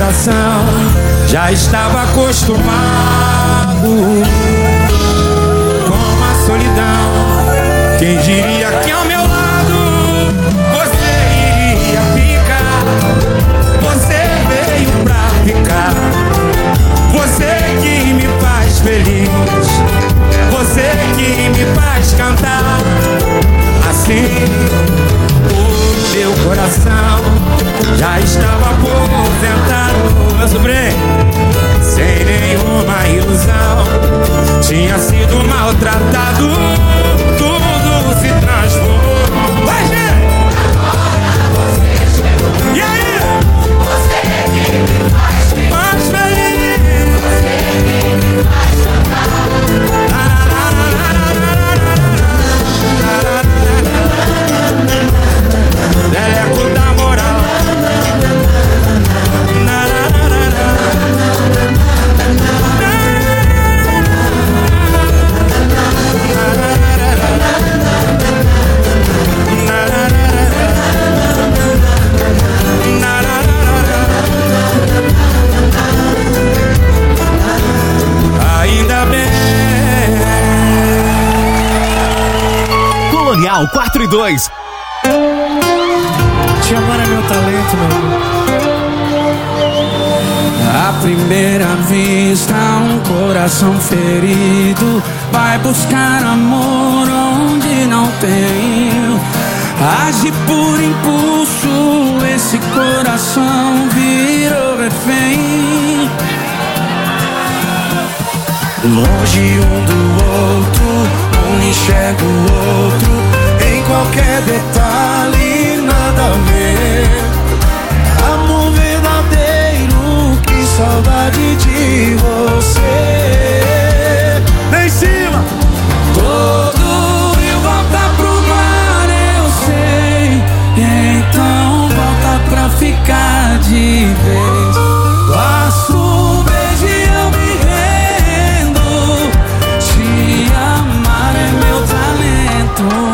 coração já estava acostumado com a solidão. Quem diria que ao meu lado você iria ficar? Você veio pra ficar. Você que me faz feliz, você que me faz cantar. Assim o meu coração já estava aposentado, meu sobrinho, sem nenhuma ilusão. Tinha sido maltratado, tudo se transformou. Vai, gente! Agora você chegou. E aí? Você que me faz feliz. Mais feliz. Você que me faz cantar. Leleco da moral. Ainda bem. Colonial 4 e 2. Te amar é meu talento, meu amor. À primeira vista, um coração ferido vai buscar amor onde não tem. Age por impulso, esse coração virou refém. Longe um do outro, um enxerga o outro. Em qualquer detalhe, nada a ver. Amor verdadeiro, que saudade de você. Lá em cima! Todo rio volta pro mar, eu sei. Então volta pra ficar de vez. Basta um beijo e eu me rendo. Te amar é meu talento.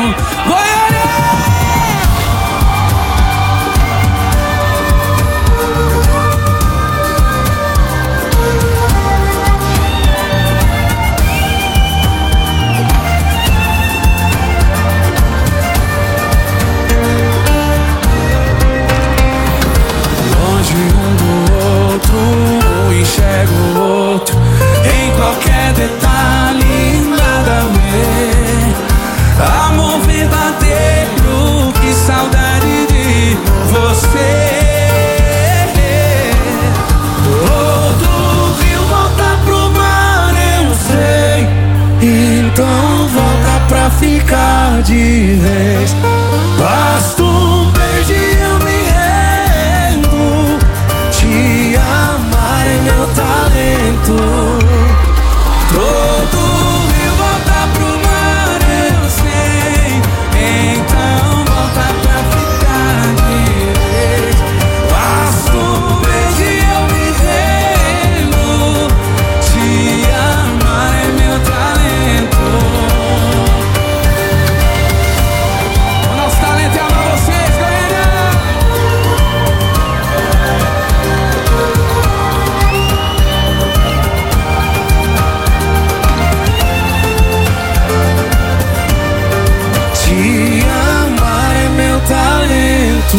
Enxergo o outro em qualquer detalhe, nada a ver. Amor verdadeiro, que saudade de você. Todo rio volta pro mar, eu sei. Então volta pra ficar de vez. Basta um beijo e eu me rendo. Te amar é meu talento. Todo rio volta pro mar, eu sei. Então volta pra ficar de vez. Basta um beijo e eu me rendo. Te amar é meu talento. O nosso talento é amar vocês, galera. Te amar é meu talento.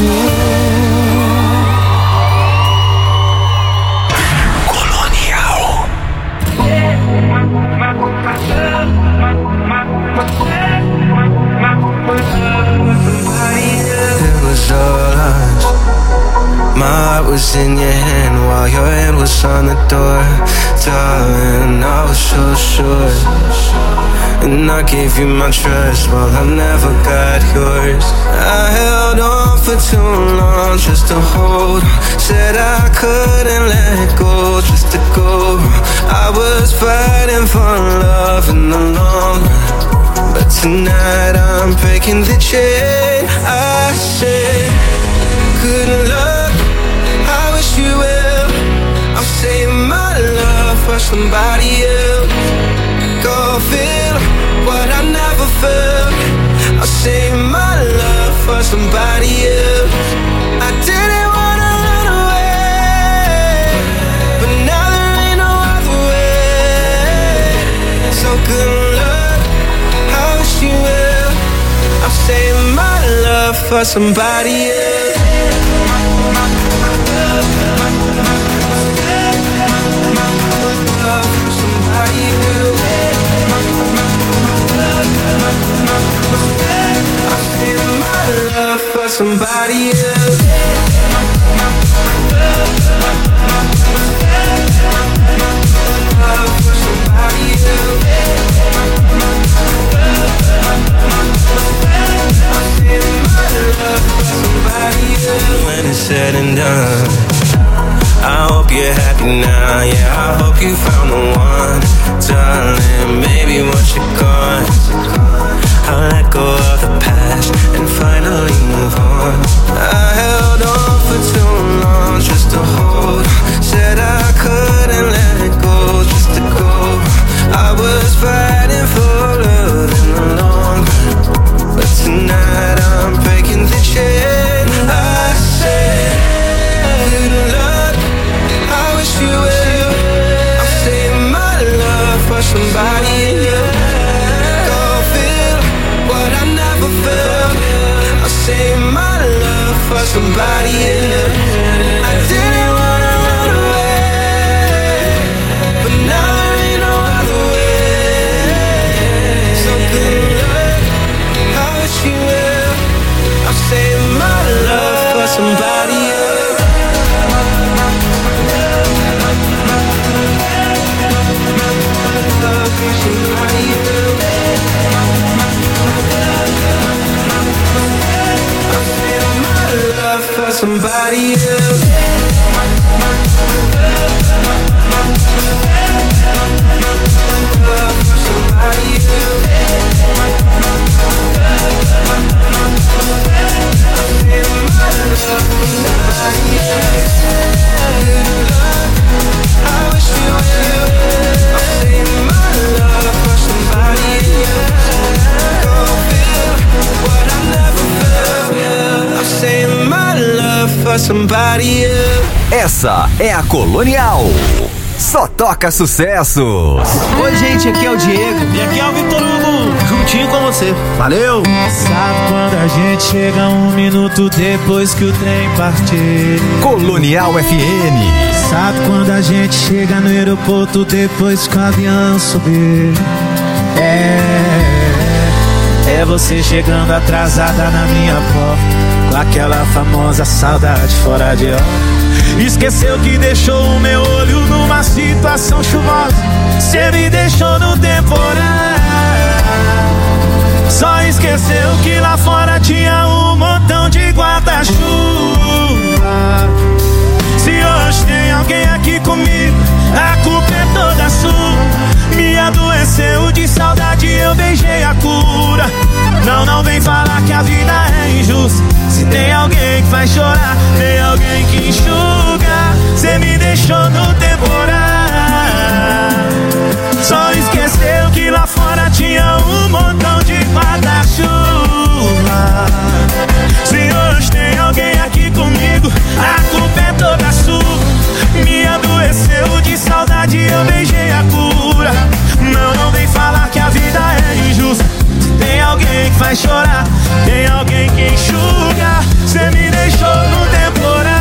Colonial. It was all us. My heart was in your hand while your hand was on the door. Darling, I was so sure. And I gave you my trust while I never got yours. I held on for too long just to hold on. Said I couldn't let go just to go. I was fighting for love in the long run, but tonight I'm breaking the chain. I said, good luck, I wish you well. I'm saving my love for somebody else. Go feel what I never felt. I'll save my love for somebody else. I didn't wanna run away. for somebody else. For somebody else. For somebody else. When it's said and done, I hope you're happy now. Yeah, I hope you found the one, darling. Maybe once you're gone, I'll let go of the past and finally move on. I held on for too long just to hold. Said I couldn't let it go just to go. I was fighting for love in the long run, but tonight I'm breaking the chain. I said good luck, I wish you well. I'm saving my love for somebody else. Save my love for somebody else. I didn't wanna run away, but now there ain't no other way. So good luck, I wish you well. I'm saving my love for somebody else. Love for somebody else. Love for somebody else. Love for somebody else. I wish you well. I'm saving my love for somebody else. Go feel what I never felt. I'm saving my love for somebody else. Essa é a Colonial. Só toca sucessos. Oi, gente, aqui é o Diego. E aqui é o Vitor Hugo. Juntinho com você. Valeu! Sabe quando a gente chega 1 minuto depois que o trem partir? Colonial FM. Sabe quando a gente chega no aeroporto depois que o avião subir? É você chegando atrasada na minha porta, com aquela famosa saudade fora de hora. Esqueceu que deixou o meu olho numa situação chuvosa. Cê me deixou no temporal. Só esqueceu que lá fora tinha um montão de guarda-chuva. Se hoje tem alguém aqui comigo, a culpa é toda sua. Me adoeceu de saudade, eu beijei a cura. Não vem falar que a vida é injusta. Se tem alguém que faz chorar, tem alguém que enxuga. Cê me deixou no temporal. Só esqueceu que lá fora tinha um montão de guarda-chuva. Se hoje tem alguém aqui comigo, a culpa é toda sua. Me adoeceu de saudade, eu beijei a cura. Não vem falar que a vida é injusta. Se tem alguém que faz chorar, tem alguém que enxuga. Cê me deixou no temporal.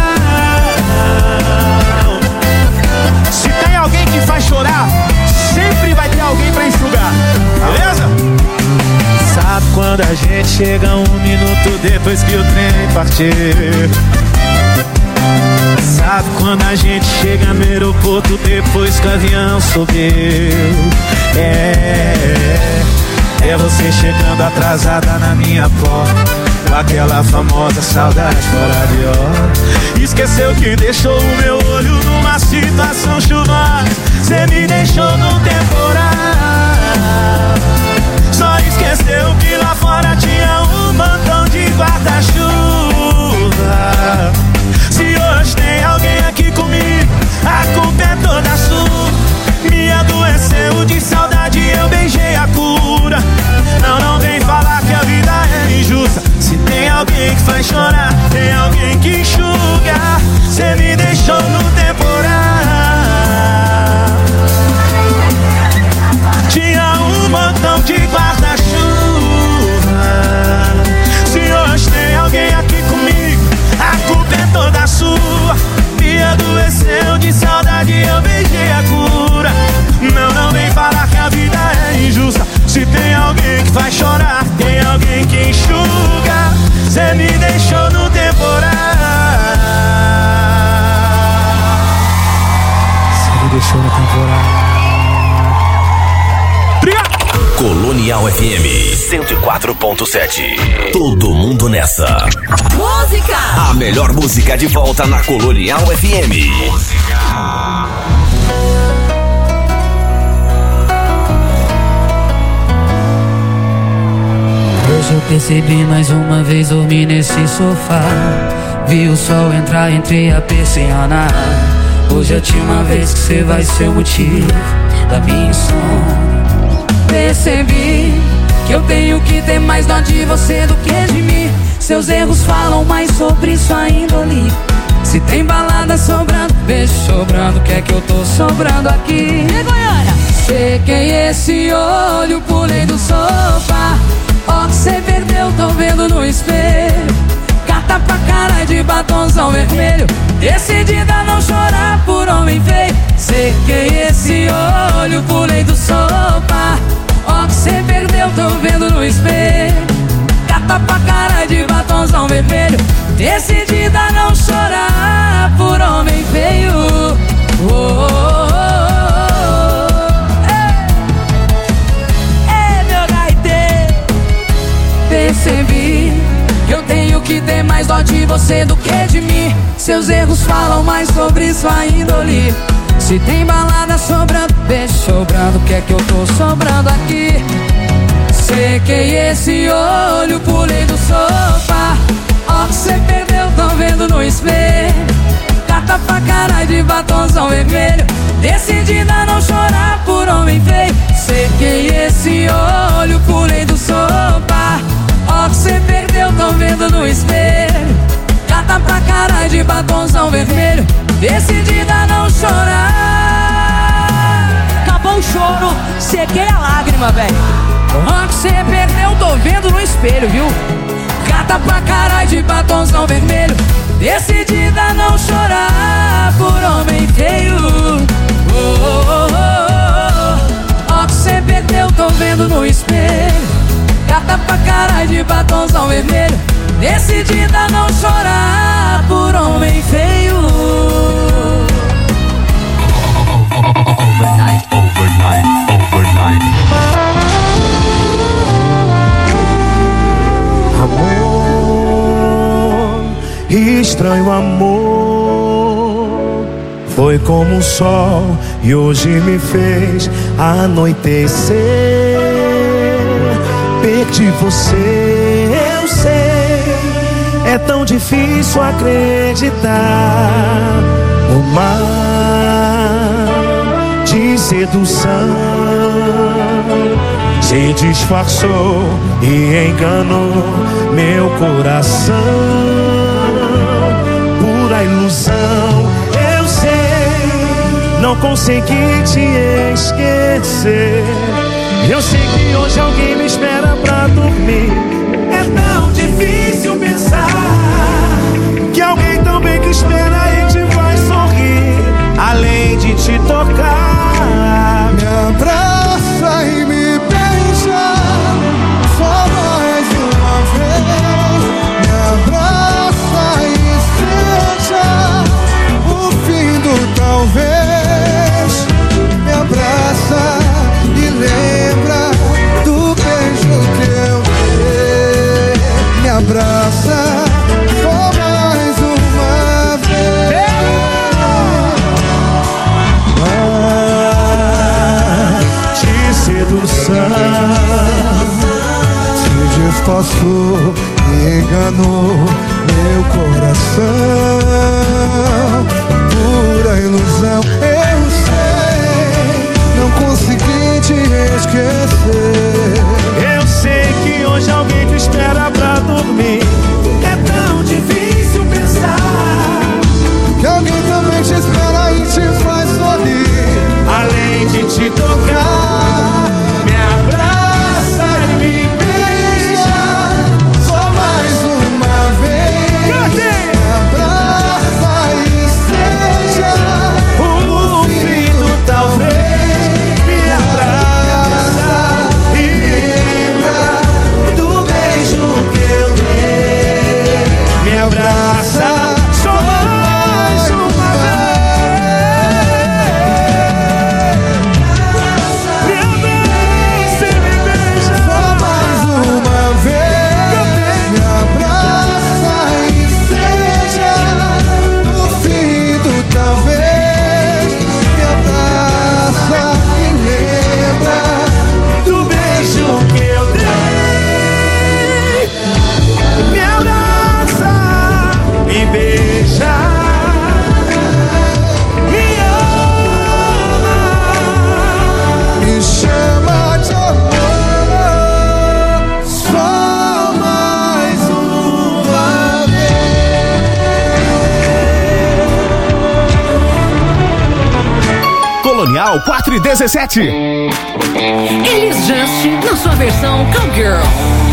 Se tem alguém que faz chorar, sempre vai ter alguém pra enxugar. Beleza? Sabe quando a gente chega 1 minuto depois que o trem partir? Sabe quando a gente chega no aeroporto depois que o avião subiu? É você chegando atrasada na minha porta, com aquela famosa saudade fora de hora. Esqueceu que deixou o meu olho numa situação chuvosa. Cê me deixou no temporal. Só esqueceu que lá fora tinha um montão de guarda-chuva. Se hoje tem alguém aqui comigo, a culpa é toda sua. Me adoeceu de saudade, eu beijei a cura. Não vem falar que a vida é injusta. Se tem alguém que faz chorar, tem alguém que enxuga. Cê me deixou no temporal. Tinha um montão de guarda-chuva. terceira temporada. Colonial FM 104.7. Todo mundo nessa. Música! A melhor música de volta na Colonial FM. Hoje eu percebi mais uma vez dormir nesse sofá. Vi o sol entrar entre a persiana. Hoje é a última vez que você vai ser o motivo da minha insônia. Percebi que eu tenho que ter mais dó de você do que de mim. Seus erros falam mais sobre sua índole. Se tem balada sobrando, beijo sobrando, o que é que eu tô sobrando aqui? E Goiânia? Sequei esse olho, pulei do sofá. Ó que cê perdeu, tô vendo no espelho. Gata pra cara de batonzão vermelho. Decidida a não chorar por homem feio. Sequei esse olho, pulei do sofá. Ó que cê perdeu, tô vendo no espelho. Gata pra cara de batonzão vermelho. Decidida a não chorar por homem feio. Oh, oh, oh, oh. Ei, meu gaiteiro. Percebi que eu tenho que ter mais dó de você do que de mim. Seus erros falam mais sobre sua índole. Se tem balada sobrando, beijo sobrando, o que é que eu tô sobrando aqui? Sequei esse olho, pulei do sofá. Ó que cê perdeu, tô vendo no espelho. Gata pra cara de batonzão vermelho. Decidida a não chorar por homem feio. Sequei esse olho, pulei do sofá. Ó que cê perdeu, tô vendo no espelho. Gata pra cara de batonzão vermelho. Decidida a não chorar. Acabou o choro, sequei a lágrima, velho. Ó que cê perdeu, tô vendo no espelho, viu? Gata pra cara de batonzão vermelho. Decidida a não chorar por homem feio. Oh, oh, oh, oh. Ó que cê perdeu, tô vendo no espelho. Gata pra cara de batonzão vermelho. Decidida a não chorar por homem feio. Overnight, overnight, overnight. Amor, estranho amor, foi como um sol e hoje me fez anoitecer. Perdi você, eu sei, é tão difícil acreditar. O mar de sedução se disfarçou e enganou meu coração. Pura ilusão, eu sei, não consegui te esquecer. Eu sei que hoje alguém me espera pra dormir. É tão difícil pensar que alguém também que espera e te faz sorrir, além de te tocar. Me abraça e me beija, só mais uma vez. Me abraça e seja o fim do talvez. Me abraça e lembra do beijo que eu dei. Me abraça só mais uma vez. De sedução Se disfarçou e enganou meu coração. Pura ilusão, eu sei, não consegui te esquecer. eu sei que hoje alguém te espera pra dormir. É tão difícil pensar Que alguém também te espera e te faz sorrir, além de te tocar. Me abraça e me beija só mais uma vez. Me abraça Colonial 4:17. Elis Justin na sua versão Cowgirl.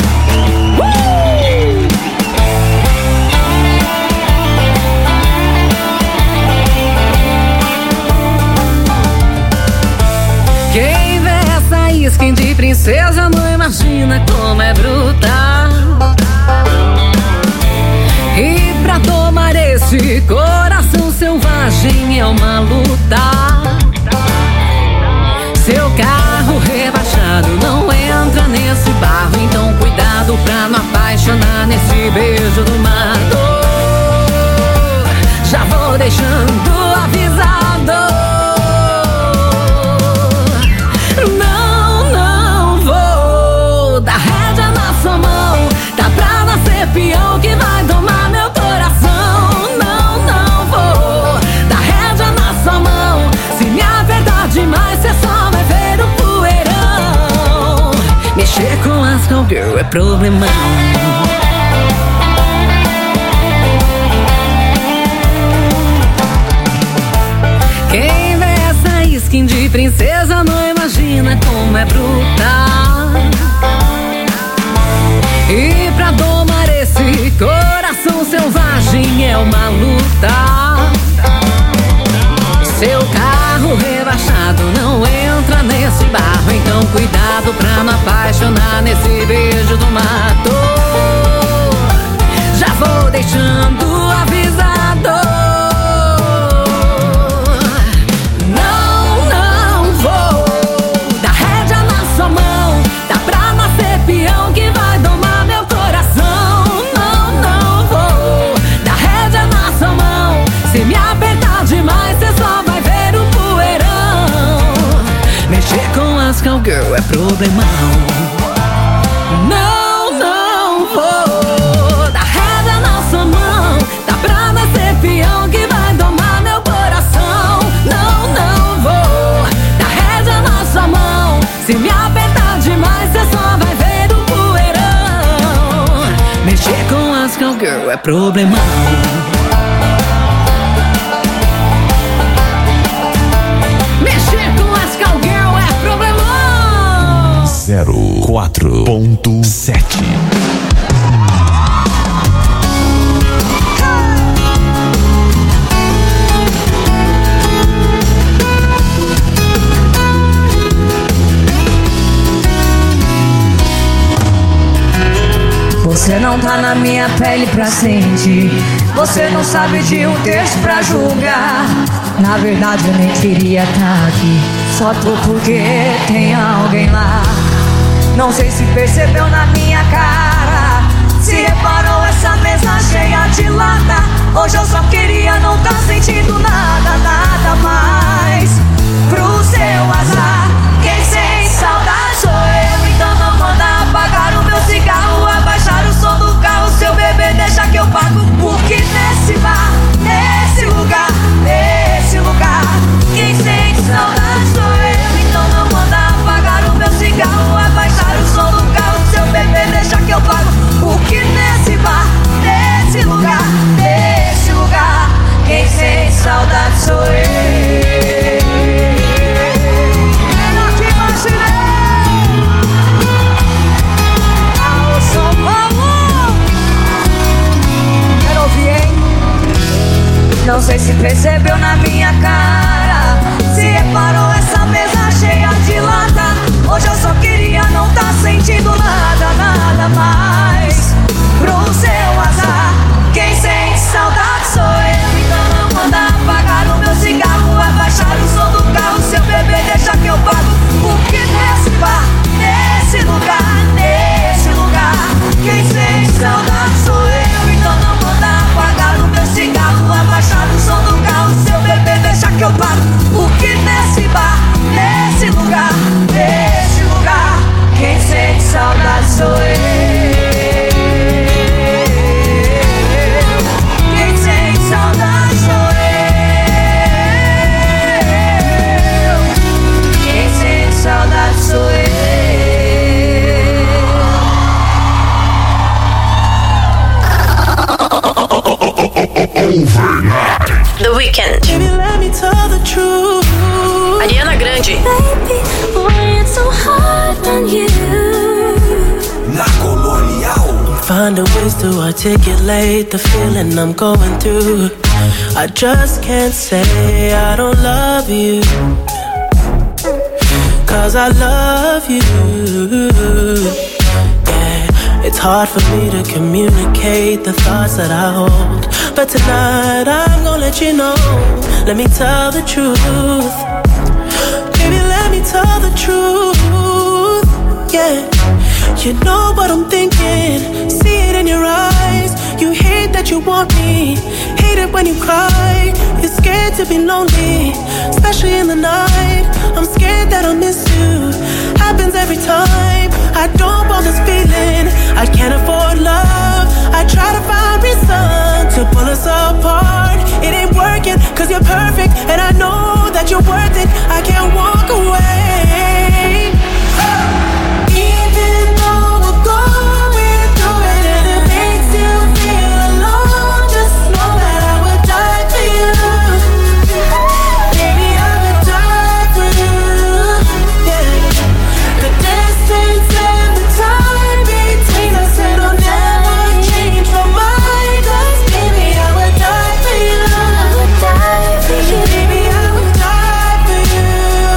Quem vê essa skin de princesa não imagina como é brutal. E pra tomar esse coração selvagem é uma luta. Seu carro rebaixado não entra nesse barro, então cuidado pra não apaixonar nesse beijo do mato. Já vou deixando avisado. Não vou dar rédea na sua mão. Tá pra nascer peão que vai domar meu coração. Não vou dar rédea na sua mão. Se me apertar demais, cê só vai ver o poeirão. Mexer com as cowgirl é problemão. Quem vê essa skin de princesa não imagina como é brutal. E pra domar esse coração selvagem é uma luta. Seu carro rebaixado não entra nesse barro, então cuidado pra não apaixonar nesse beijo do mato. Já vou deixando avisado. Não vou dar rédea na sua mão. Tá pra nascer peão que vai domar meu coração. Não vou dar rédea na sua mão. Se me apertar demais, cê só vai ver o poeirão. Mexer com as cowgirl é problemão. Não vou dar rédea na sua mão. Tá pra nascer peão que vai domar meu coração. Não vou dar rédea na sua mão. Se me apertar demais, cê só vai ver o poeirão. Mexer com as cowgirl é problemão. Mexer com as cowgirl é problemão. 04.7. Você não tá na minha pele pra sentir. Você não sabe de um texto pra julgar. Na verdade eu nem queria tá aqui. Só tô porque tem alguém lá. Não sei se percebeu na minha cara. Se reparou essa mesa cheia de lata. Hoje eu só queria não tá sentindo nada, nada mais. Pro seu azar, quem sente saudade sou eu. Então não manda apagar o meu cigarro, abaixar o som do carro. Seu bebê deixa que eu pago. Porque nesse bar, nesse lugar, quem sente saudade sou eu. Então não manda apagar o meu cigarro, abaixar o som do carro. Seu bebê deixa que eu pago. Porque nesse bar, nesse lugar, quem sente saudade sou eu. Não sei se percebeu na minha cara. Se reparou essa mesa cheia de lata. Hoje eu só queria não tá sentindo nada, nada mais. Pro seu azar, quem sente saudade sou eu. Então não manda apagar o meu cigarro, abaixar o som do carro. Seu bebê deixa que eu pago. Porque nesse bar, nesse lugar, quem sente saudade sou eu. Então não manda apagar o meu cigarro, abaixar o som do carro. Seu bebê deixa que eu pago. Porque nesse bar, nesse lugar, quem sente saudade sou eu. Quem sente saudade sou eu. Quem sente saudade sou eu. The Weeknd. Baby, let me tell the truth. I Ariana Grande. Baby, boy, it's so hard on you. Na Colonial. Find a ways to articulate the feeling I'm going through. I just can't say I don't love you, 'cause I love you. Yeah, it's hard for me to communicate the thoughts that I hold, but tonight I'm gonna let you know. Let me tell the truth. Baby, let me tell the truth. Yeah, you know what I'm thinking. See it in your eyes. You hate that you want me. Hate it when you cry. You're scared to be lonely, especially in the night. I'm scared that I'll miss you. Happens every time. I don't want this feeling. I can't afford love. I try to find reason to pull us apart. It ain't working 'cause you're perfect, and I know that you're worth it. I can't walk away. Even though we're going through it and it makes you feel alone, just know that I would die for you. Baby, I would die for you. Yeah. The distance and the time between us, it'll never change my mind. 'Cause baby, I would die for you. I would die for you. Baby, I would die for you.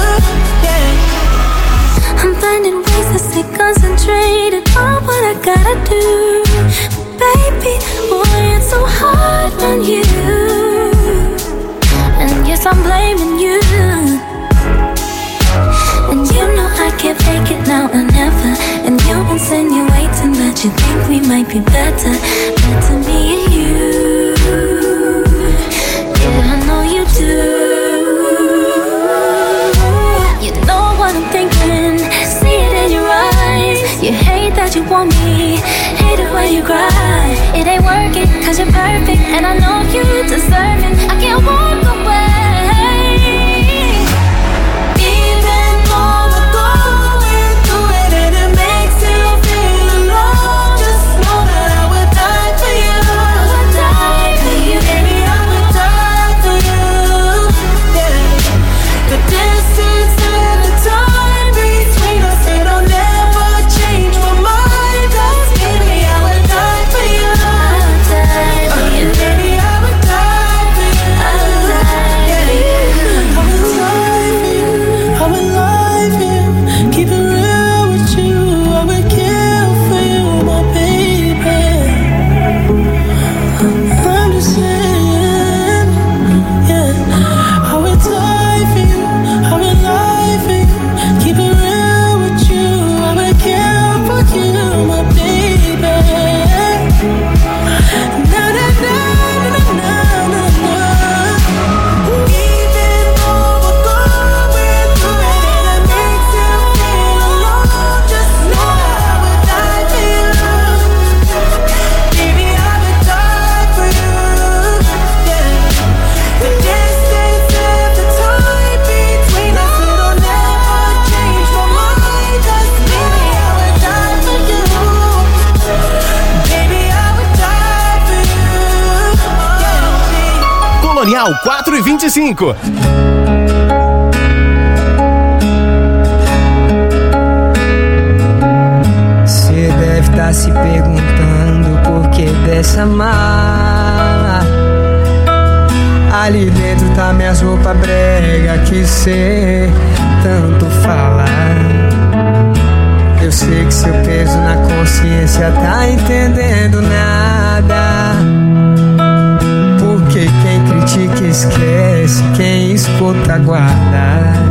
Yeah. I'm finding ways to stay concentrated on what I gotta do. Baby, boy, it's so hard on you. And yes, I'm blaming you. And you know I can't fake it now or never. And you're insinuating that you think we might be better me and you. Yeah, I know you do. You know what I'm thinking. See it in your eyes. You hate that you want me. Hate it when you cry. It ain't working 'cause you're perfect, and I know you deserve it. I can't walk away. Even though we're going through it and it makes you feel alone, just know that I would die for you. I would die for you. Baby, I would die for you. Yeah. The distance and the time between us, it'll never change my mind. 'Cause baby, I would die for you. I would die for you. Baby, I would die for you. I would die for you. I would die for you. I would lie for you. Keep it real with you. I would kill for you, my baby. I'm just saying, yeah. I would die for you. I would lie for you. Keep it real with you. I would kill for you, my baby. Na na na na na na na. Even though we're going through it and it makes you feel alone, just know that I would die for you. Baby, I would die for you. Yeah. The distance and the time between us, it'll never change my mind. 'Cause baby, I would die for you. Baby, I would die for you. Yeah. Colonial 4:25. Cê deve estar se perguntando por que dessa mala. Ali dentro tá minhas roupas brega que cê tanto fala. Eu sei que seu peso na consciência tá entendendo nada. Porque quem critica esquece, quem escuta guarda.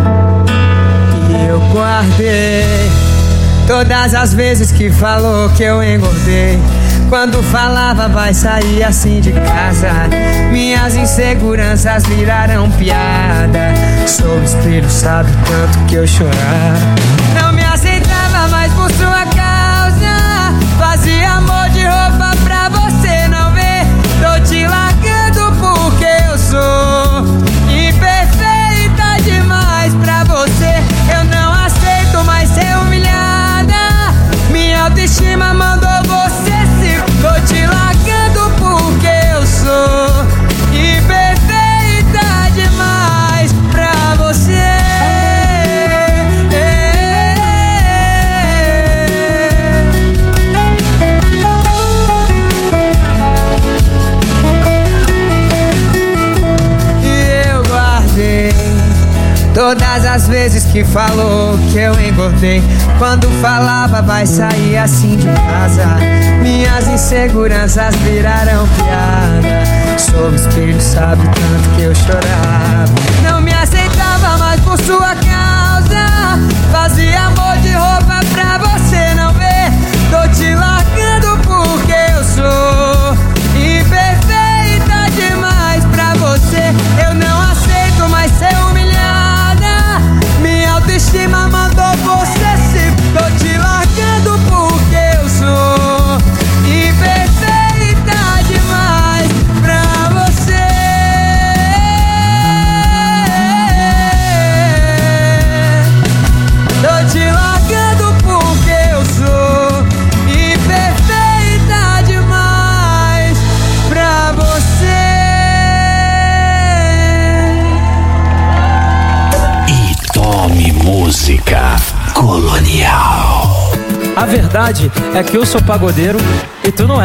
E eu guardei todas as vezes que falou que eu engordei. Quando falava vai sair assim de casa, minhas inseguranças viraram piada. Sob o espelho sabe o tanto que eu chorava. Não me aceitava mais por sua causa. Fazia amor de roupa pra você não ver. Tô te largando porque eu sou imperfeita demais pra você. Eu não aceito mais ser humilhada. Minha autoestima mandou você se. Tô te largando porque eu sou imperfeita demais pra você. Todas as vezes que falou que eu engordei, quando falava vai sair assim de casa, minhas inseguranças viraram piada. Sob o espelho sabe o tanto que eu chorava. Não me aceitava mais por sua causa, fazia amor de roupa pra você não ver. Tô te largando porque eu sou imperfeita demais pra você. Eu não aceito mais ser humilhada, minha autoestima mandou você se. Tô te largando porque eu sou imperfeita demais pra você. Tô te largando porque eu sou imperfeita demais pra você. E tome música colonial. A verdade é que eu sou pagodeiro e tu não é.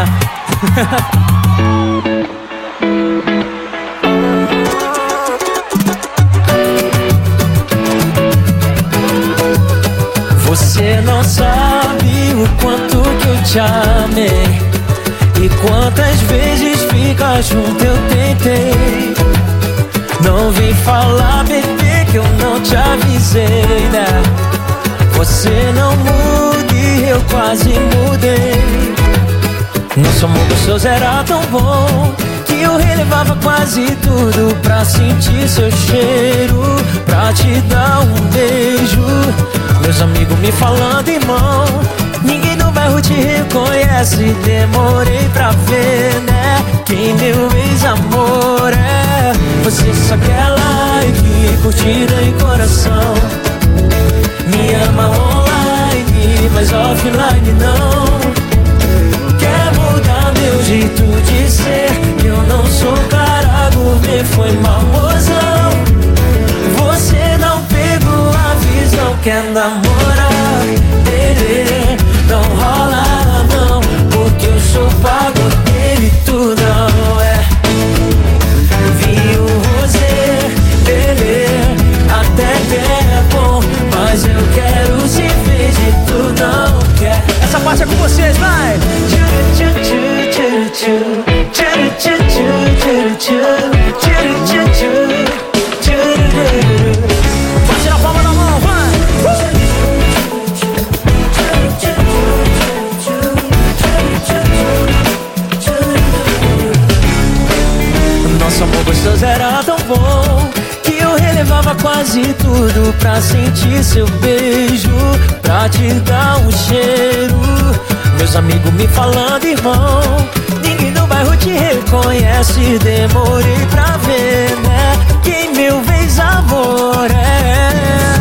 Você não sabe o quanto que eu te amei e quantas vezes ficar junto eu tentei. Não vem falar, bebê, que eu não te avisei, né? Você não muda e eu quase mudei. Nosso amor gostoso era tão bom que eu relevava quase tudo pra sentir seu cheiro, pra te dar um beijo. Meus amigos me falando, irmão, ninguém no bairro te reconhece. Demorei pra ver, né, quem meu ex-amor é. Você só quer like, curtida e coração. Me ama online, mas offline não. Quer mudar meu jeito de ser, eu não sou cara gourmet, foi malmozão. Você não pegou a visão, quer namorar, bebê, não rola não, porque eu sou pagodeiro e tu não é. Vinho rosé, bebê, até que é bom, mas eu quero se ver e tu não quer. Essa parte é com vocês, vai! Bate na palma da mão, vai! Nosso amor gostoso era tão bom que eu relevava quase tudo pra sentir seu beijo, pra te dar um cheiro. Meus amigos me falando, irmão, ninguém no bairro te reconhece. Demorei pra ver, né, quem meu ex-amor é.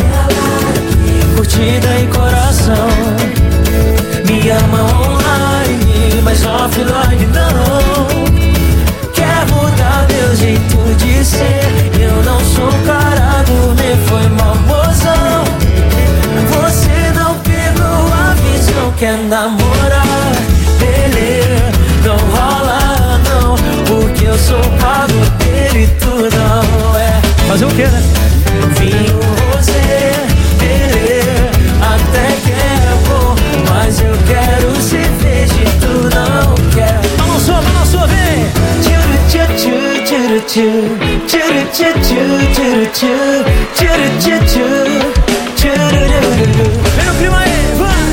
Curtida e coração. Me ama online, mas offline não. Quer mudar meu jeito de ser, eu não sou cara gourmet, foi malmozão. Você não pegou a visão, quer namorar, beleza, não rola não, porque eu sou pagodeiro e tu não é. Fazer o quê, né? Vinho rosé, beleza, até que é bom, mas eu quero se ver e tu não quer. Balançou, vem! Vem no clima aí, vai!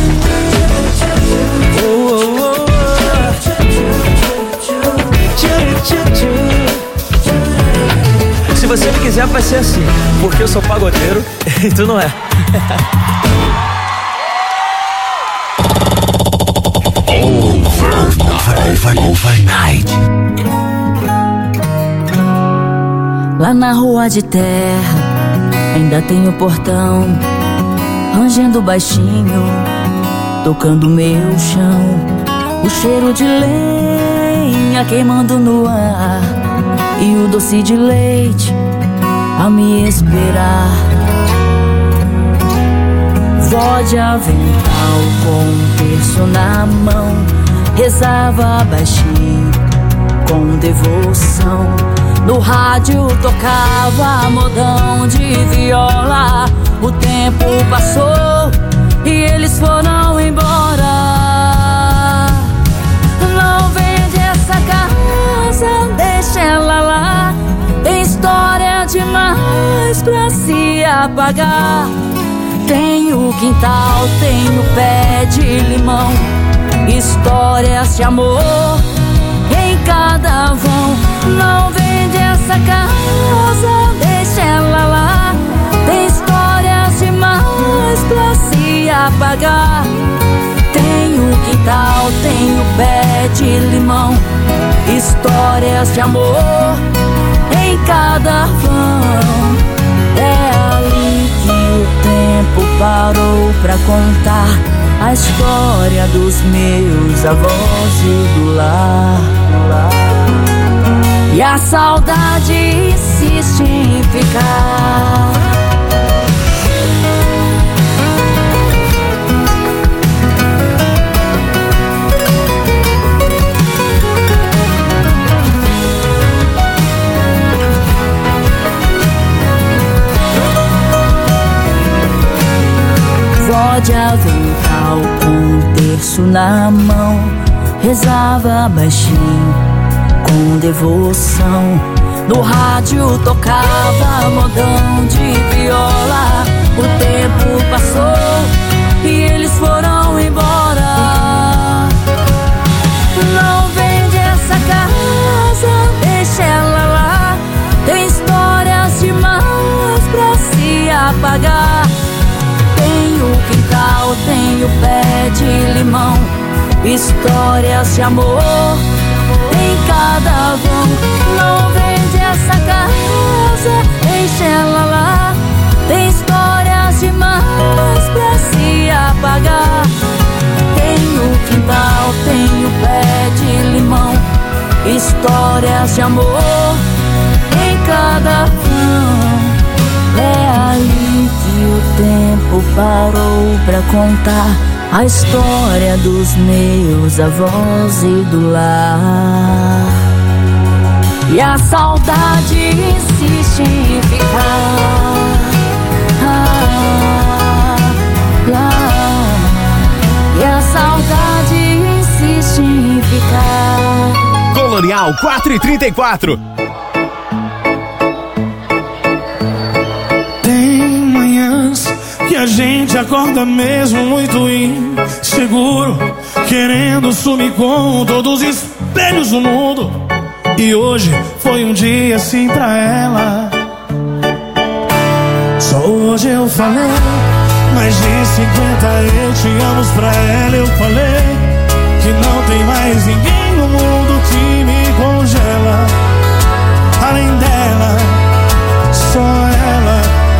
Se você me quiser vai ser assim, porque eu sou pagodeiro e tu não é. Overnight. Lá na rua de terra ainda tem o portão rangendo baixinho, tocando meu chão. O cheiro de lenha queimando no ar e o doce de leite a me esperar. Vó de avental com um terço na mão, rezava baixinho com devoção. No rádio tocava modão de viola. O tempo passou e eles foram embora. Não vende essa casa, deixa ela lá. Tem história demais pra se apagar. Tem o quintal, tem o pé de limão. Histórias de amor em cada vão. Não vende essa casa, deixa ela lá. Tem histórias demais pra se apagar. Tem o quintal, tem o pé de limão. Histórias de amor em cada vão. É ali que o tempo parou pra contar a história dos meus avós e do lar. E a saudade insiste em ficar. Vó de avental com um terço na mão, rezava baixinho com devoção. No rádio tocava modão de viola. O tempo passou e eles foram embora. Não vende essa casa, deixa ela lá. Tem histórias demais pra se apagar. Tem o quintal, tem o pé de limão. Histórias de amor em cada vão. Não vende essa casa, deixa ela lá. Tem histórias demais pra se apagar. Tem o quintal, tem o pé de limão. Histórias de amor em cada vão. É ali que o tempo parou pra contar a história dos meus avós e do lar. E a saudade insiste em ficar. E a saudade insiste em ficar. Colonial 4h34. Que a gente acorda mesmo muito inseguro, querendo sumir com todos os espelhos do mundo. E hoje foi um dia assim pra ela. Só hoje eu falei mais de 50 eu te amo pra ela. Eu falei que não tem mais ninguém no mundo que me congela. Além dela, só ela.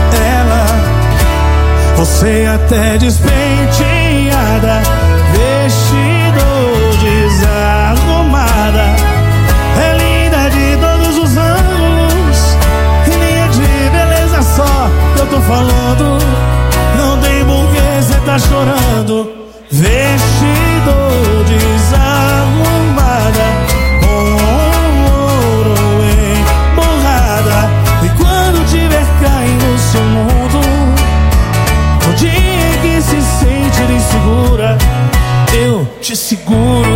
Você até despenteada, vestido desarrumada, é linda de todos os ângulos. E nem é de beleza só que eu tô falando. Não tem porquê cê tá chorando. Vestido desarrumada, com ouro emborrada. E quando tiver caindo no seu mundo, no dia que se sentir insegura, eu te seguro.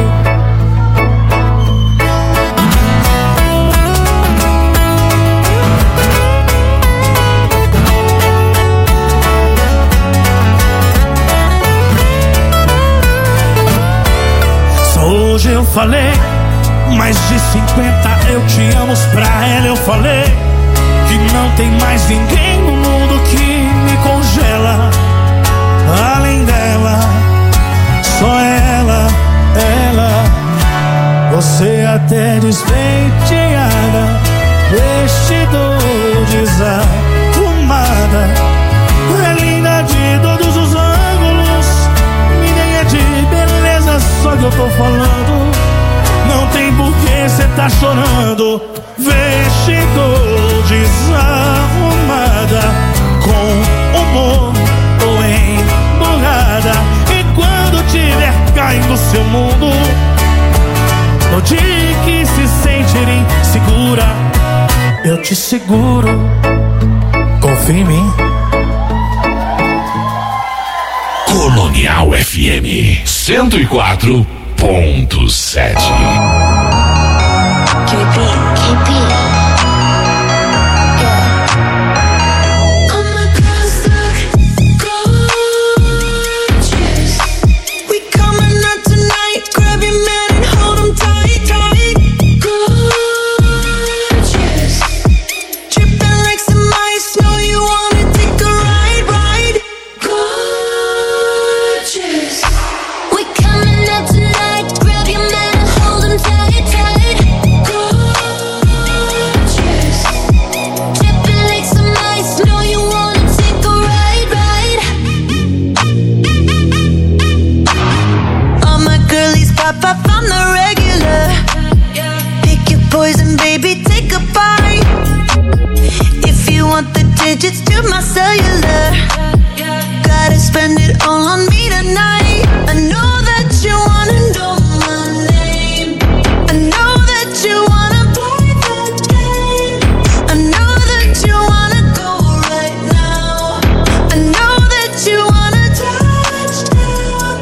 Só hoje eu falei mais de 50 eu te amo pra ela. Eu falei que não tem mais ninguém no mundo que me congela. Além dela, só ela. Você até despenteada, vestido desarrumada, é linda de todos os ângulos. Ninguém é de beleza só que eu tô falando. Não tem porquê cê tá chorando. Vestido desarrumada, com humor ou emburrada. E quando tiver caindo no seu mundo, no dia que se sentir insegura, te seguro. Confia em mim. Colonial FM 104.7. Digits to my cellular. Gotta spend it all on me tonight. I know that you wanna know my name. I know that you wanna play the game. I know that you wanna go right now. I know that you wanna touch down.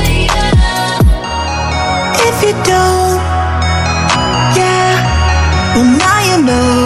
If you don't, yeah, well now you know.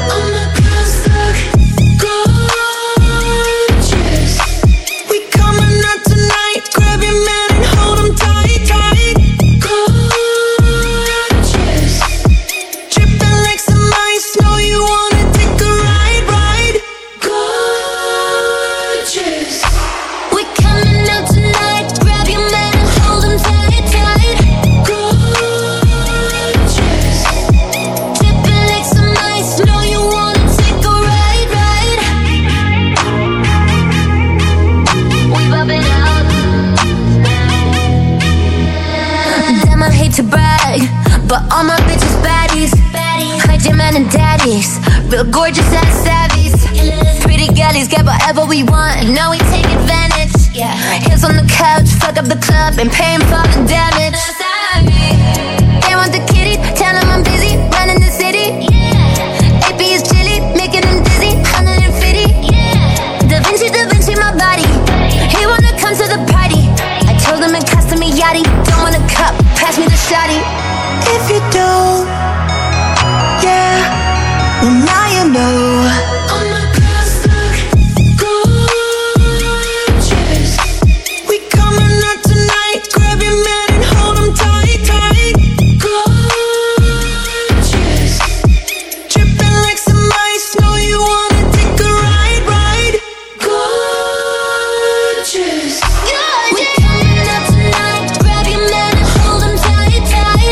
But all my bitches baddies, hide your man and daddies, real gorgeous ass savvies. Pretty girlies get whatever we want, now we take advantage. Hands on the couch, fuck up the club and paying for the damage. They want the kitty, tell them I'm busy, running the city. AP is chilly, making them dizzy, 150. Da Vinci, my body. He wanna come to the party. I told him it cost me yachty. Don't want a cup, pass me the shotty. If you don't, yeah, well now you know. All my girls look gorgeous. We coming out tonight. Grab your man and hold him tight, tight. Gorgeous. Dripping like some ice. Know you wanna take a ride, ride. Gorgeous. We coming out tonight. Grab your man and hold him tight, tight.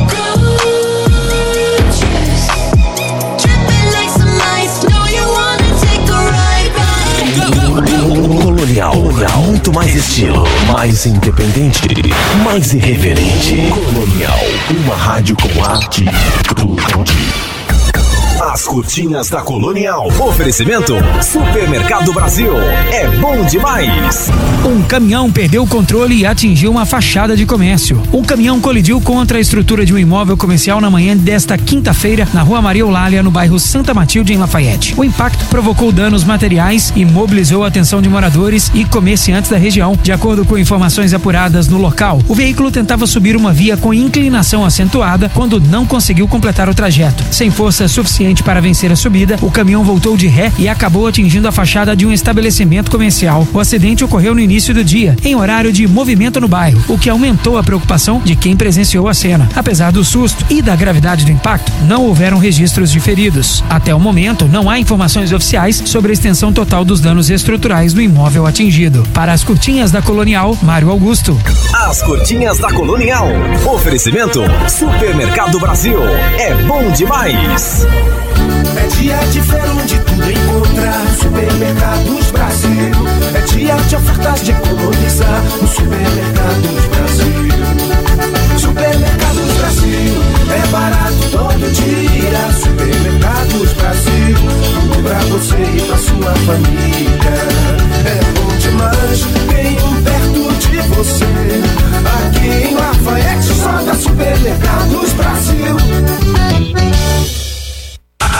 Colonial, muito mais estilo, mais independente, mais irreverente. Colonial, uma rádio com arte, tudo de... As curtinhas da Colonial. Oferecimento Supermercado Brasil. É bom demais. Um caminhão perdeu o controle e atingiu uma fachada de comércio. O caminhão colidiu contra a estrutura de um imóvel comercial na manhã desta quinta-feira na Rua Maria Eulália, no bairro Santa Matilde, em Lafayette. O impacto provocou danos materiais e mobilizou a atenção de moradores e comerciantes da região. De acordo com informações apuradas no local, o veículo tentava subir uma via com inclinação acentuada quando não conseguiu completar o trajeto. Sem força suficiente para vencer a subida, o caminhão voltou de ré e acabou atingindo a fachada de um estabelecimento comercial. O acidente ocorreu no início do dia, em horário de movimento no bairro, o que aumentou a preocupação de quem presenciou a cena. Apesar do susto e da gravidade do impacto, não houveram registros de feridos. Até o momento, não há informações oficiais sobre a extensão total dos danos estruturais do imóvel atingido. Para as curtinhas da Colonial, Mário Augusto. As curtinhas da Colonial. Oferecimento Supermercado Brasil. É bom demais. É dia de ver onde tudo encontrar. Supermercados Brasil. É dia de ofertas de economizar. No Supermercados Brasil. Supermercados Brasil. É barato todo dia. Supermercados Brasil. Tudo pra você e pra sua família. É bom demais. Tenho perto de você. Aqui em Lafayette só da Supermercados Brasil. A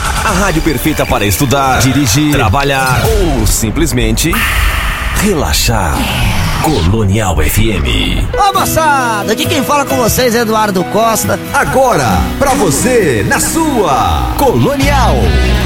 rádio perfeita para estudar, dirigir, trabalhar ou simplesmente relaxar. Colonial FM. Ô moçada, aqui quem fala com vocês é Eduardo Costa. Agora, pra você, na sua Colonial.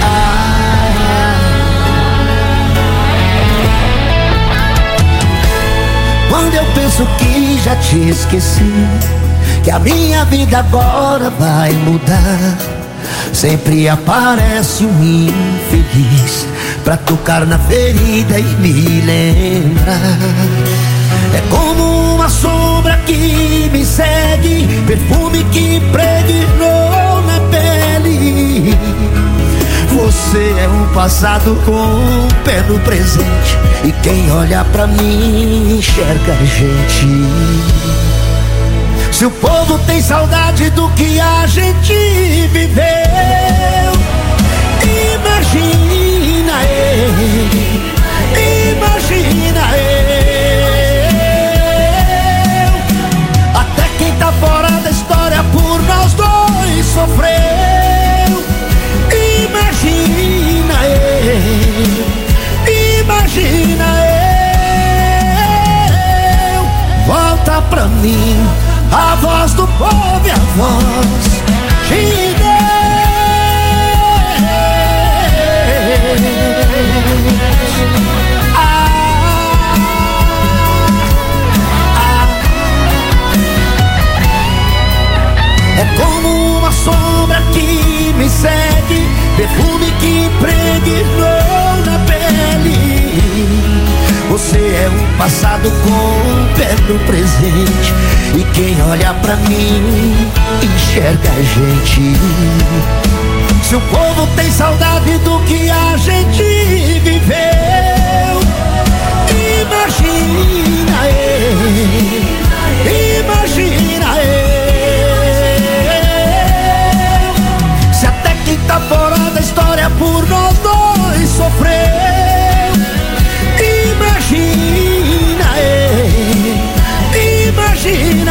Quando eu penso que já te esqueci, que a minha vida agora vai mudar, sempre aparece um infeliz pra tocar na ferida e me lembrar. É como uma sombra que me segue, perfume que impregnou na pele. Você é um passado com um pé no presente, e quem olha pra mim enxerga a gente. Se o povo tem saudade do que a gente viveu, imagina eu, imagina eu. Até quem tá fora da história por nós dois sofreu. Imagina eu, imagina eu. Volta pra mim a voz do povo e a voz de É como uma sombra que me segue, perfume que impregnou na pele. Você é um passado com um pé no presente, e quem olha pra mim enxerga a gente. Se o povo tem saudade do que a gente viveu, imagina eu, imagina eu. Se até quem tá fora da história por nós dois sofreu, imagina eu, imagina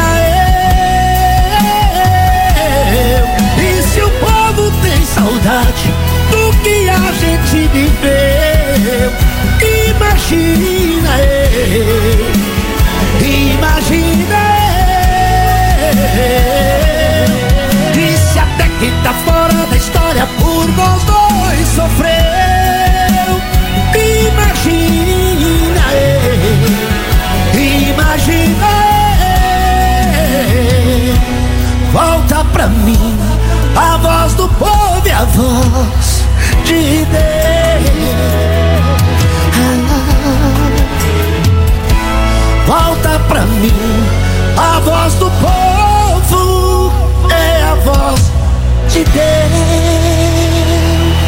eu. E se o povo tem saudade do que a gente viveu, imagina eu, imagina eu. E se até quem tá fora da história por nós dois sofreu, imagina eu, imagina eu. Volta pra mim a voz do povo e a voz de Deus. Volta pra mim a voz do povo, é a voz de Deus.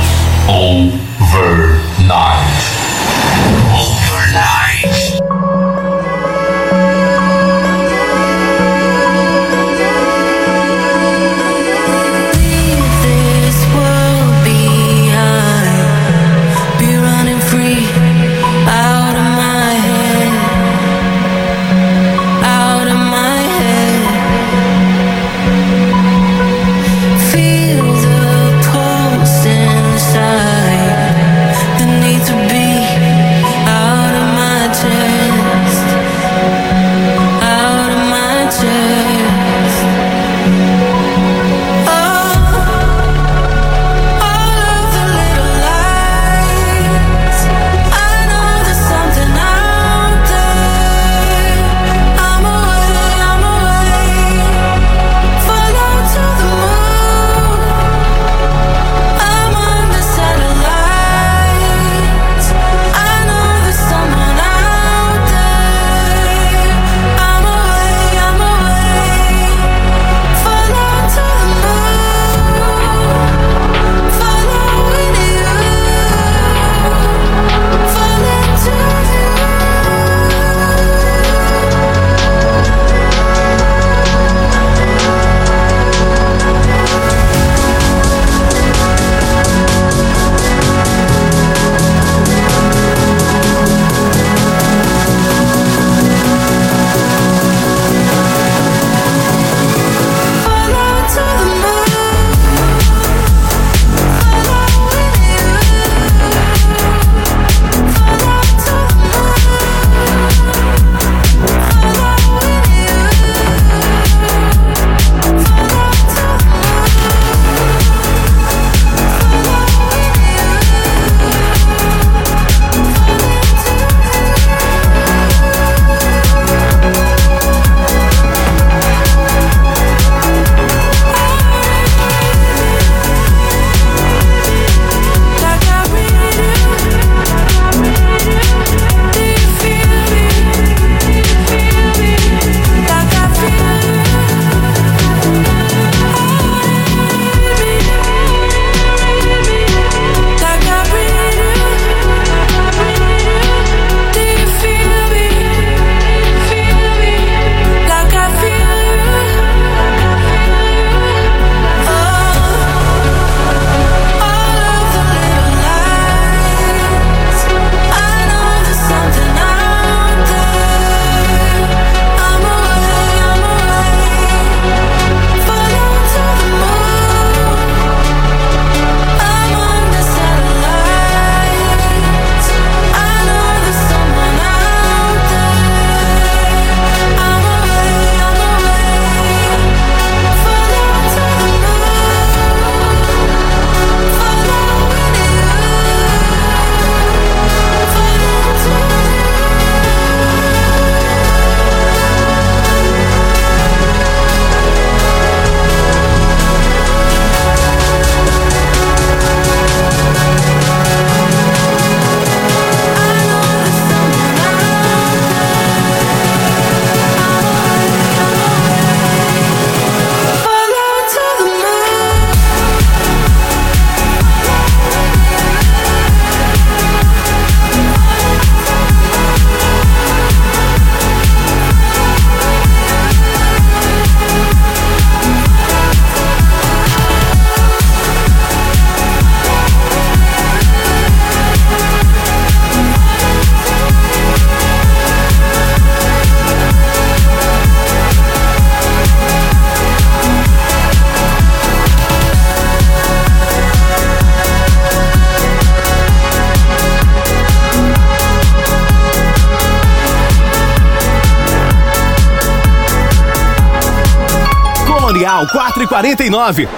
Overnight. Overnight. Feel the Colonial 4h49.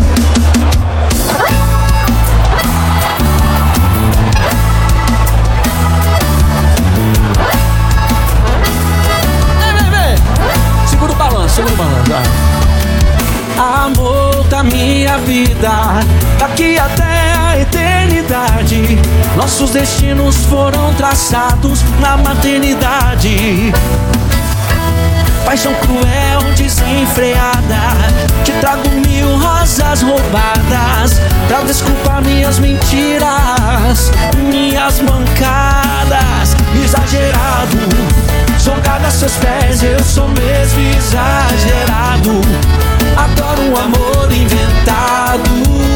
Segura o balanço. Amor da minha vida, daqui até a eternidade, nossos destinos foram traçados na maternidade. Paixão cruel, desenfreada, te trago 1000 rosas roubadas pra desculpar minhas mentiras, minhas mancadas. Exagerado, jogado a seus pés, eu sou mesmo exagerado. Adoro um amor inventado.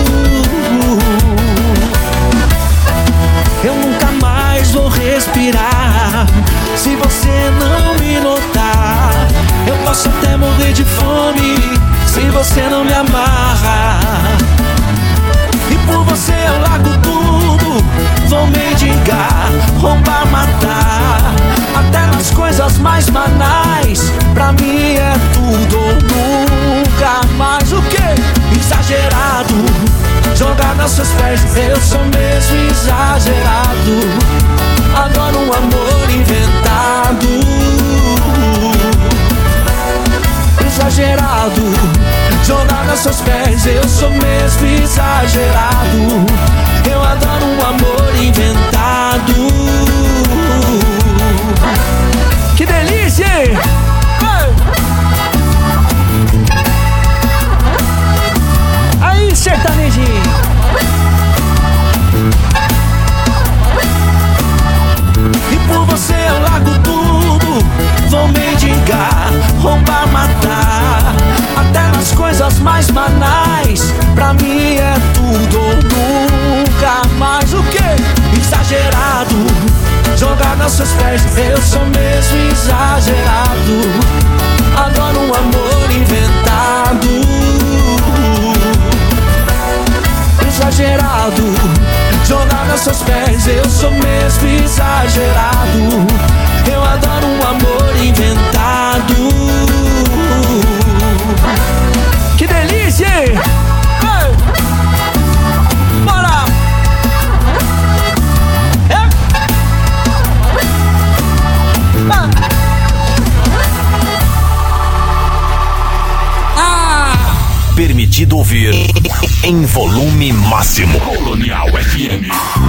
Eu nunca mais vou respirar se você não me notar. Eu posso até morrer de fome se você não me amarra. E por você eu largo tudo, vou mendigar, roubar, matar. Até nas coisas mais banais, pra mim é tudo ou nunca mais. O quê? Exagerado, jogado aos seus pés, eu sou mesmo exagerado. Adoro um amor inventado. Exagerado, jogado aos seus pés, eu sou mesmo exagerado. Eu adoro um amor inventado. Que delícia! Aí, sertanejinho! E por você eu largo tudo, vou mendigar, roubar, matar. Até nas coisas mais banais, pra mim é tudo ou nunca mais. O quê? Exagerado, jogado aos seus pés, eu sou mesmo exagerado. Adoro um amor inventado. Exagerado, jogado aos seus pés, eu sou mesmo exagerado. Eu adoro um amor inventado. Que delícia! Hey! Bora! Permitido ouvir em volume máximo. Colonial FM.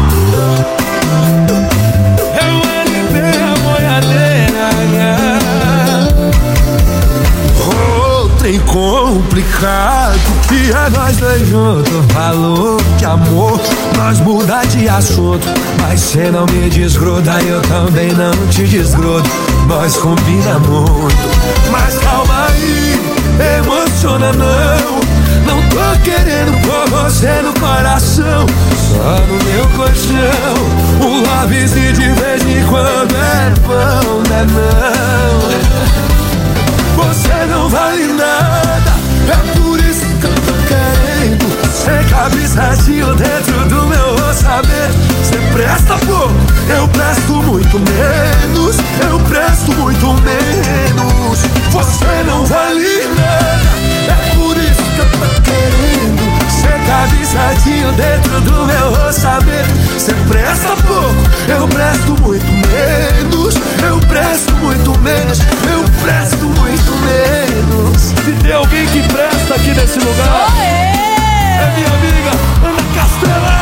Trem complicado que é nós dois juntos. Falou que amor, nós muda de assunto, mas cê não me desgruda, eu também não te desgrudo. Nós combina muito, mas calma aí, emociona não tô querendo pôr você no coração, só no meu colchão. Um lábisinho de vez em quando é bom, né não? Você não vale nada, é por isso que eu tô querendo. Você cabe certinho dentro do meu orçamento. Você presta pouco, eu presto muito menos. Eu presto muito menos. Você não vale nada, é por isso que eu tô querendo. Você cabe certinho dentro do meu orçamento. Você presta pouco, eu presto muito menos. Eu presto muito menos. Eu presto muito menos. Se tem alguém que presta aqui nesse lugar, é minha amiga Ana Castela.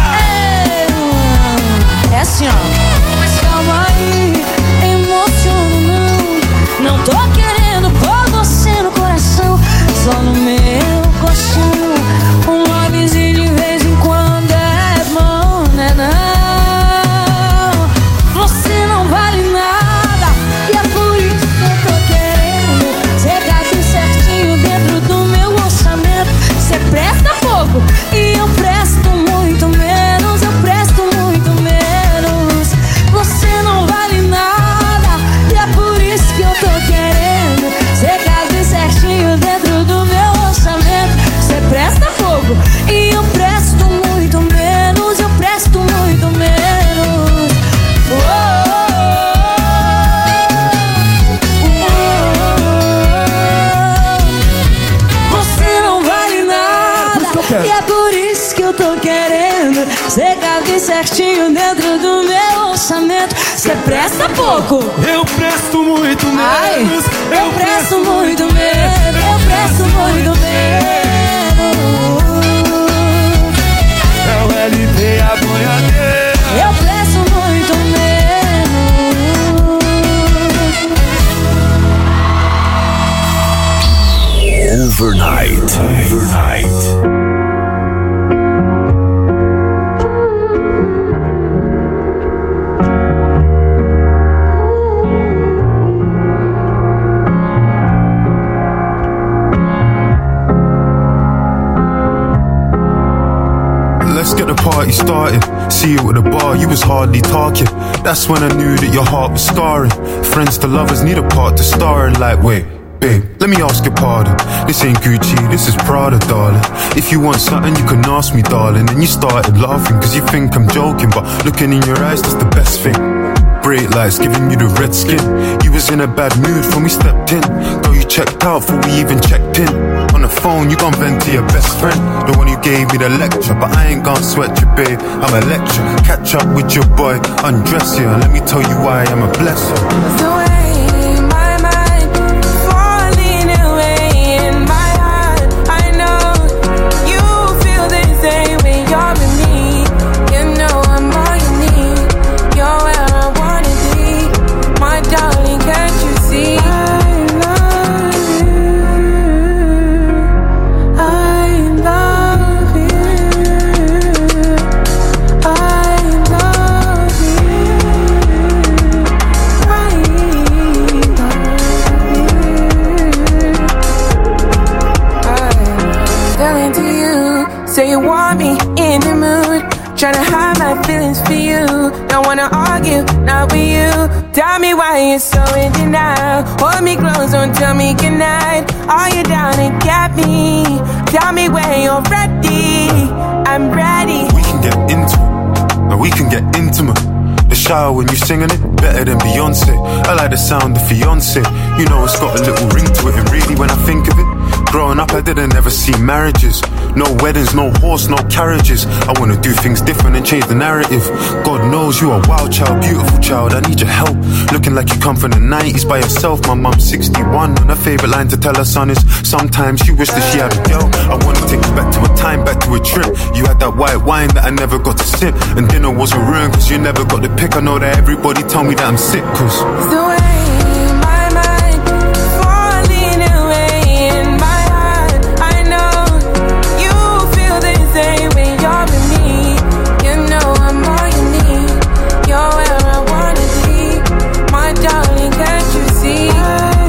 É assim, ó. Mas calma aí, emociona não tô querendo pôr você no coração, só no meu colchão. Um lábiozinho de vez em quando é bom, né não? certinho dentro do meu orçamento. Cê presta pouco, eu presto muito menos. Ai, eu presto muito menos. Eu presto muito menos. É o LP a boiadeira. Eu presto muito menos. Overnight. Let's get the party started. See you at the bar, you was hardly talking. That's when I knew that your heart was scarring. Friends to lovers need a part to star in. Like, wait, babe, let me ask your pardon. This ain't Gucci, this is Prada, darling. If you want something, you can ask me, darling. And you started laughing, cause you think I'm joking. But looking in your eyes, that's the best thing. Great lights giving you the red skin. You was in a bad mood when we stepped in. Girl, you checked out before we even checked in. On the phone, you gon' vent to your best friend, the one who gave me the lecture. But I ain't gon' sweat you, babe, I'm a lecture. Catch up with your boy, undress you, and let me tell you why I'm a blesser. The way my mind falling away in my heart, I know you feel the same when you're with me. You know I'm all you need. You're where I wanna be, my darling. Can't you see? Say you want me in the mood, tryna hide my feelings for you. Don't wanna argue, not with you. Tell me why you're so in denial. Hold me close, don't tell me goodnight. Are you down to get me? Tell me when you're ready. I'm ready. We can get into it, and we can get intimate. The shower when you singing it, better than Beyonce. I like the sound of fiance. You know it's got a little ring to it. And really when I think of it, growing up I didn't ever see marriages. No weddings, no horse, no carriages. I wanna do things different and change the narrative. God knows you are a wild child, beautiful child, I need your help. Looking like you come from the 90s by yourself. My mum's 61 and her favourite line to tell her son is, sometimes she wished that she had a girl. I wanna take you back to a time, back to a trip. You had that white wine that I never got to sip, and dinner wasn't ruined cause you never got the pick. I know that everybody tell me that I'm sick cause the way my mind falling away in my heart, I know you feel the same when you're with me. You know I'm all you need. You're where I wanna be, my darling. Can't you see? I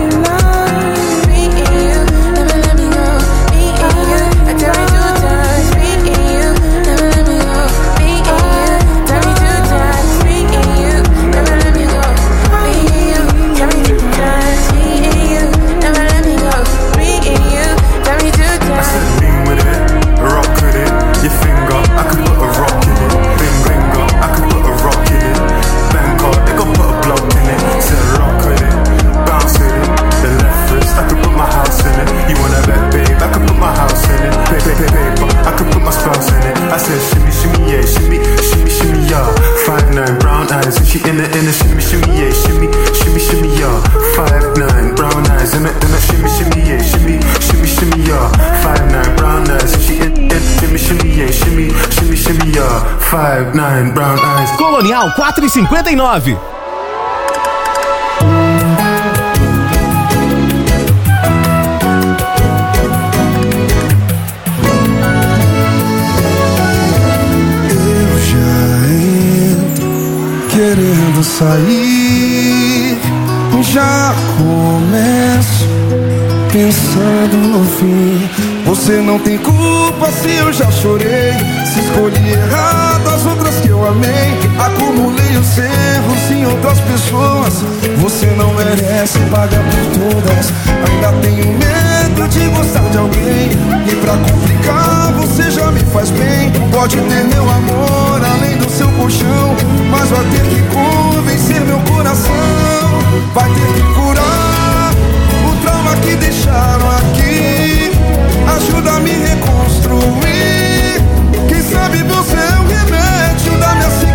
love me and you, never let me go. Me and you, I tell you 2 times. Me and you, never let me go. Me and you, tell me 2 times. Me and you, never let me go. Me and you, tell me 2 times. Me and you, never let me go. Me and you, tell me 2 times. I said lean with it, rock with it. Your finger, I could put a rock in it. Finger, I could put a rock in it. Bangkok, they gon' put a block in it. Said rock with it, bounce with it. The left wrist, I could put my house in it. You wanna bet, babe, I could put my house in it. Paper, I could put my spouse in it. I said shimmy, shimmy, yeah, shimmy, shimmy, shimmy, yeah. 5'9", brown eyes, and she in the shimmy, shimmy, yeah, shimmy, shimmy, shimmy, yeah. 5'9", brown eyes, and the shimmy, shimmy, yeah, shimmy, shimmy, shimmy, yeah. 5'9", brown eyes, and she in shimmy, shimmy, yeah, shimmy, shimmy, shimmy, yeah. 5'9", brown eyes. Colonial 4,59. Querendo sair, já começo pensando no fim. Você não tem culpa se eu já chorei, se escolhi errado as outras que eu amei. Acumulei os erros em outras pessoas. Você não merece pagar por todas. Ainda tenho medo de gostar de alguém, e pra complicar você já me faz bem. Pode ter meu amor além do seu colchão, mas vai ter que convencer meu coração. Vai ter que curar o trauma que deixaram aqui. Ajuda a me reconstruir. Quem sabe você é o remédio da minha cicatriz.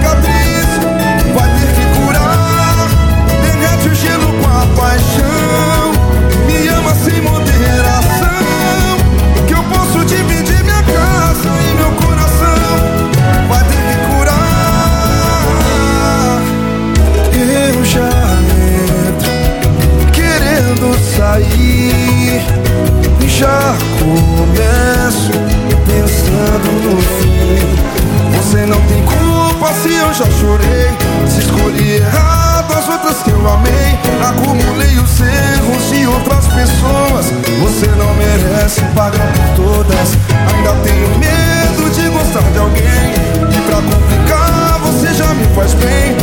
chorei. Se escolhi errado as outras que eu amei, acumulei os erros de outras pessoas. Você não merece pagar por todas. Ainda tenho medo de gostar de alguém, e pra complicar você já me faz bem.